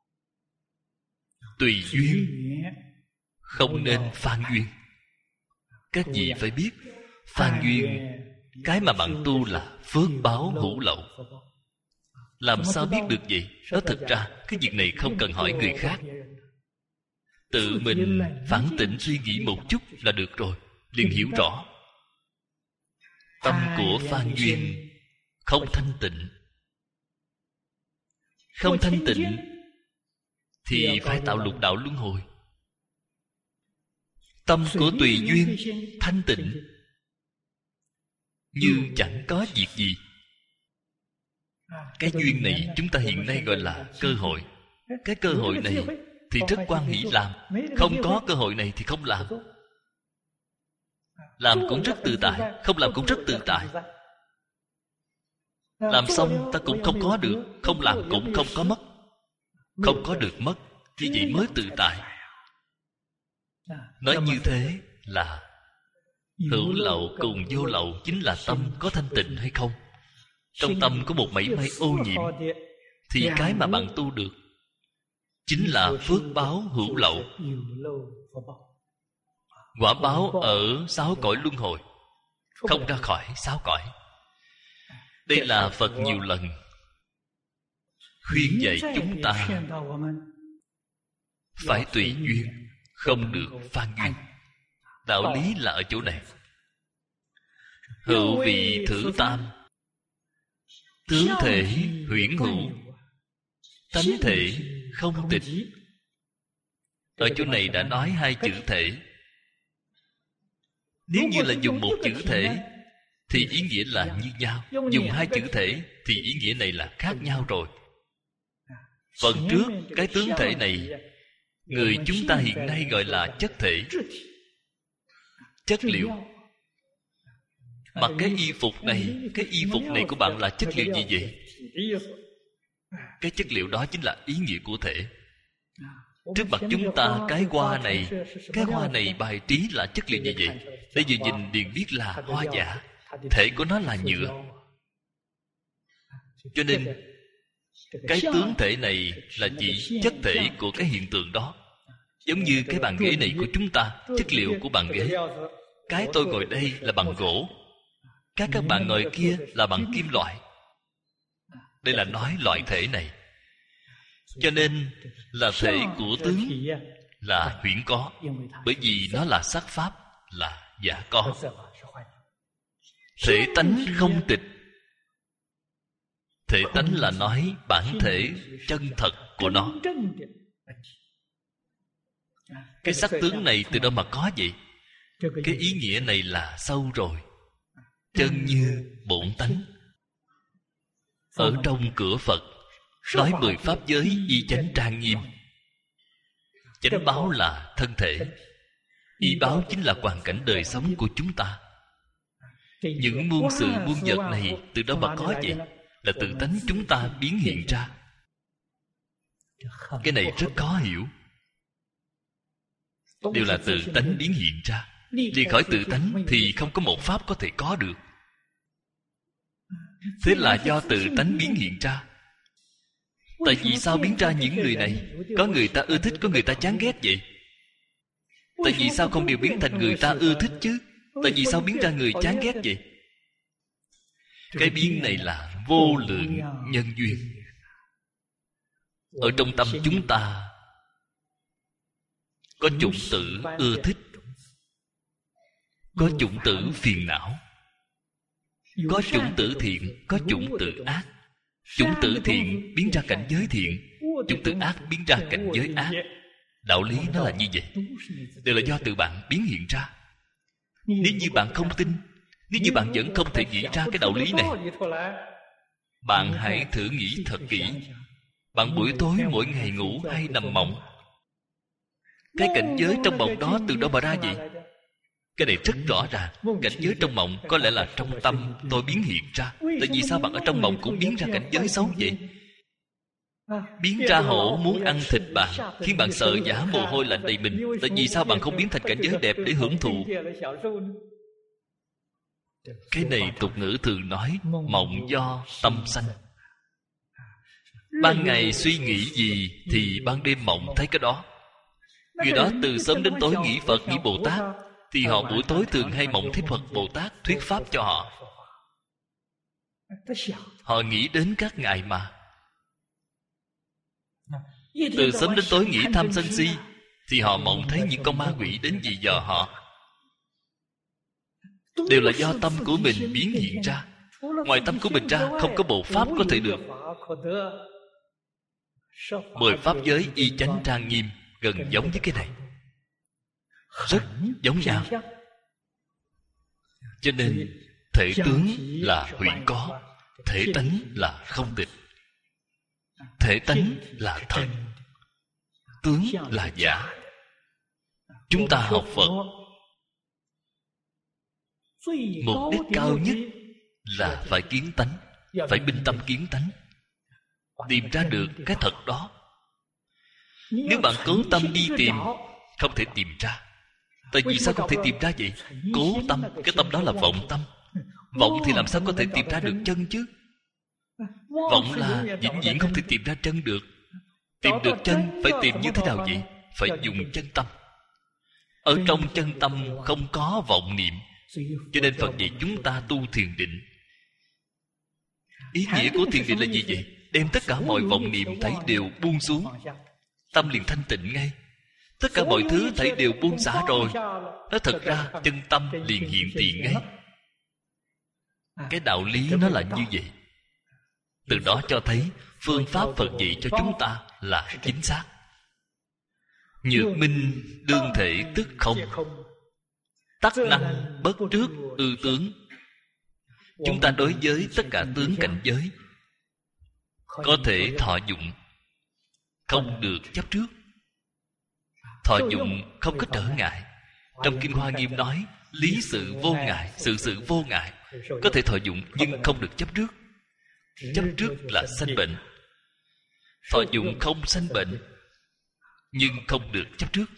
S1: Tùy duyên, không nên phan duyên. Các vị phải biết, phan duyên, cái mà bạn tu là phước báo hữu lậu. Làm sao biết được vậy? Đó thực ra cái việc này không cần hỏi người khác, tự mình phản tỉnh suy nghĩ một chút là được rồi, liền hiểu rõ. Tâm của phan duyên không thanh tịnh. Không thanh tịnh thì phải tạo lục đạo luân hồi. Tâm của tùy duyên thanh tịnh, như chẳng có việc gì. Cái duyên này chúng ta hiện nay gọi là cơ hội. Cái cơ hội này thì rất quan hỷ làm. Không có cơ hội này thì không làm. Làm cũng rất tự tại, không làm cũng rất tự tại. Làm xong ta cũng không có được, không làm cũng không có mất. Không có được mất, như vậy mới tự tại. Nói như thế là hữu lậu cùng vô lậu chính là tâm có thanh tịnh hay không. Trong tâm có một mảy may ô nhiễm thì cái mà bạn tu được chính là phước báo hữu lậu. Quả báo ở sáu cõi luân hồi, không ra khỏi sáu cõi. Đây là Phật nhiều lần khuyên dạy chúng ta phải tùy duyên, không được phan duyên. Đạo lý là ở chỗ này. Hữu vị thử tam, tướng thể huyễn hữu, tánh thể không tịch. Ở chỗ này đã nói hai chữ thể. Nếu như là dùng một chữ thể thì ý nghĩa là như nhau. Dùng hai chữ thể thì ý nghĩa này là khác nhau rồi. Phần trước cái tướng thể này, người chúng ta hiện nay gọi là chất thể, chất liệu. Mặc cái y phục này, cái y phục này của bạn là chất liệu gì vậy? Cái chất liệu đó chính là ý nghĩa của thể. Trước mặt chúng ta cái hoa này, cái hoa này bài trí là chất liệu gì vậy? Để vừa nhìn liền biết là hoa giả. Thể của nó là nhựa. Cho nên cái tướng thể này là chỉ chất thể của cái hiện tượng đó. Giống như cái bàn ghế này của chúng ta, chất liệu của bàn ghế. Cái tôi ngồi đây là bằng gỗ, các các bạn ngồi kia là bằng kim loại. Đây là nói loại thể này. Cho nên là thể của tướng là huyễn có, bởi vì nó là sắc pháp, là giả có. Thể tánh không tịch. Thể tánh là nói bản thể chân thật của nó. Cái sắc tướng này từ đâu mà có vậy? Cái ý nghĩa này là sâu rồi. Chân như bổn tánh. Ở trong cửa Phật nói mười pháp giới y chánh trang nghiêm. Chánh báo là thân thể, y báo chính là hoàn cảnh đời sống của chúng ta. Những muôn sự muôn vật này từ đâu mà có vậy? Là từ tánh chúng ta biến hiện ra. Cái này rất khó hiểu. Đều là từ tánh biến hiện ra. Đi khỏi tự tánh thì không có một pháp có thể có được. Thế là do tự tánh biến hiện ra. Tại vì sao biến ra những người này? Có người ta ưa thích, có người ta chán ghét vậy. Tại vì sao không đều biến thành người ta ưa thích chứ? Tại vì sao biến ra người chán ghét vậy? Cái biến này là vô lượng nhân duyên. Ở trong tâm chúng ta có chủng tử ưa thích, có chủng tử phiền não, có chủng tử thiện, có chủng tử ác. Chủng tử thiện biến ra cảnh giới thiện, chủng tử ác biến ra cảnh giới ác. Đạo lý nó là như vậy. Đều là do tự bạn biến hiện ra. Nếu như bạn không tin, nếu như bạn vẫn không thể nghĩ ra cái đạo lý này, bạn hãy thử nghĩ thật kỹ. Bạn buổi tối mỗi ngày ngủ hay nằm mộng, cái cảnh giới trong mộng đó từ đâu mà ra vậy? Cái này rất rõ ràng. Cảnh giới trong mộng có lẽ là trong tâm tôi biến hiện ra. Tại vì sao bạn ở trong mộng cũng biến ra cảnh giới xấu vậy? Biến ra hổ muốn ăn thịt bạn, khiến bạn sợ giả mồ hôi lạnh đầy mình. Tại vì sao bạn không biến thành cảnh giới đẹp để hưởng thụ? Cái này tục ngữ thường nói mộng do tâm sanh. Ban ngày suy nghĩ gì thì ban đêm mộng thấy cái đó. Người đó từ sớm đến tối nghĩ Phật, nghĩ Bồ Tát, thì họ buổi tối thường hay mộng thấy Phật Bồ Tát thuyết pháp cho họ. Họ nghĩ đến các ngài mà. Từ sớm đến tối nghĩ tham sân si, thì họ mộng thấy những con ma quỷ đến dì dò họ. Đều là do tâm của mình biến hiện ra. Ngoài tâm của mình ra không có bộ pháp có thể được. Mười pháp giới y chánh trang nghiêm gần giống với cái này, rất giống nhau. Cho nên thể tướng là huyễn có, thể tánh là không tịch. Thể tánh là thật, tướng là giả. Chúng ta học Phật, mục đích cao nhất là phải kiến tánh, phải minh tâm kiến tánh, tìm ra được cái thật đó. Nếu bạn cố tâm đi tìm, không thể tìm ra. Tại vì sao không thể tìm ra vậy? Cố tâm, cái tâm đó là vọng tâm. Vọng thì làm sao có thể tìm ra được chân chứ? Vọng là vĩnh viễn không thể tìm ra chân được. Tìm được chân phải tìm như thế nào vậy? Phải dùng chân tâm. Ở trong chân tâm không có vọng niệm. Cho nên Phật dạy chúng ta tu thiền định. Ý nghĩa của thiền định là gì vậy? Đem tất cả mọi vọng niệm thấy đều buông xuống, tâm liền thanh tịnh ngay. Tất cả mọi thứ thấy đều buông xả rồi, nói thật ra chân tâm liền hiện tiền ngay. Cái đạo lý nó là như vậy. Từ đó cho thấy phương pháp Phật dạy cho chúng ta là chính xác. Nhược minh đương thể tức không, tắc năng bất trước ư tướng. Chúng ta đối với tất cả tướng cảnh giới có thể thọ dụng, không được chấp trước. Thọ dụng không có trở ngại. Trong Kinh Hoa Nghiêm nói lý sự vô ngại, sự sự vô ngại. Có thể thọ dụng nhưng không được chấp trước. Chấp trước là sanh bệnh. Thọ dụng không sanh bệnh, nhưng không được chấp trước.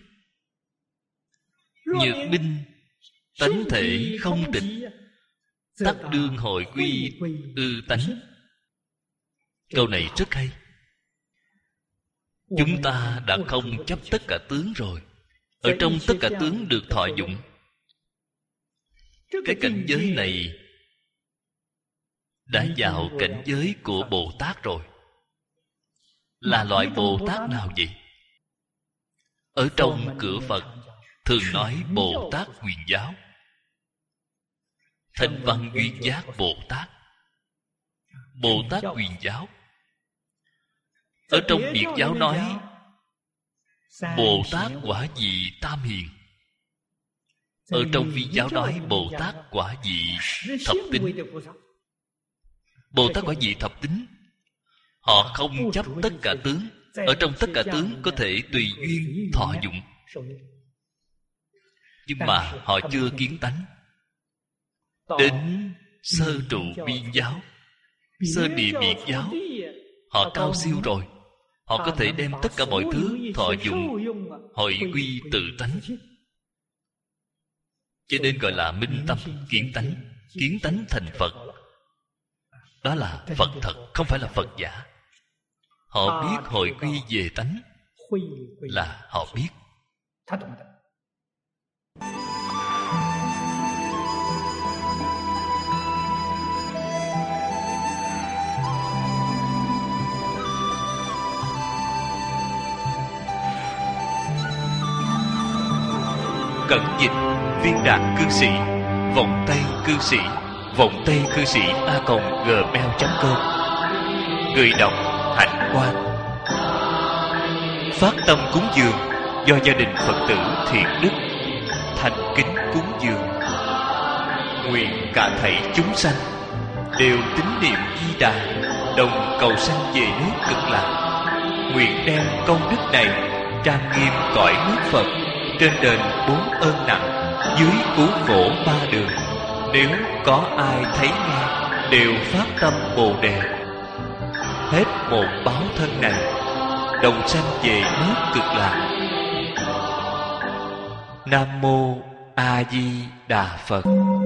S1: Nhược minh tánh thể không tịch, tắc đương hồi quy ư tánh. Câu này rất hay. Chúng ta đã không chấp tất cả tướng rồi. Ở trong tất cả tướng được thọ dụng. Cái cảnh giới này đã vào cảnh giới của Bồ Tát rồi. Là loại Bồ Tát nào vậy? Ở trong cửa Phật thường nói Bồ Tát Huyền Giáo, Thanh Văn Duyên Giác Bồ Tát, Bồ Tát Huyền Giáo. Ở trong Biệt Giáo nói Bồ Tát quả vị tam hiền. Ở trong Vi Giáo nói Bồ Tát quả vị thập tính. Bồ Tát quả vị thập tính, họ không chấp tất cả tướng, ở trong tất cả tướng có thể tùy duyên thọ dụng, nhưng mà họ chưa kiến tánh. Đến sơ trụ biên giáo, sơ địa biệt giáo, họ cao siêu rồi. Họ có thể đem tất cả mọi thứ thọ dụng hội quy tự tánh, cho nên gọi là minh tâm kiến tánh. Kiến tánh thành Phật, đó là Phật thật, không phải là Phật giả. Họ biết hội quy về tánh là họ biết. Cẩn dịch Viên Đạt cư sĩ, Vọng Tây cư sĩ, Vọng Tây cư sĩ a còng gmail chấm com. Người đọc Hạnh Quang. Phát tâm cúng dường do gia đình Phật tử Thiện Đức thành kính cúng dường. Nguyện cả thảy chúng sanh đều tín niệm Di Đà, đồng cầu sanh về nước Cực Lạc. Nguyện đem công đức này trang nghiêm cõi nước Phật, trên đền bốn ơn nặng, dưới cứu khổ ba đường. Nếu có ai thấy nghe đều phát tâm Bồ Đề, hết một báo thân này đồng sanh về nước Cực Lạc. Nam mô A Di Đà Phật.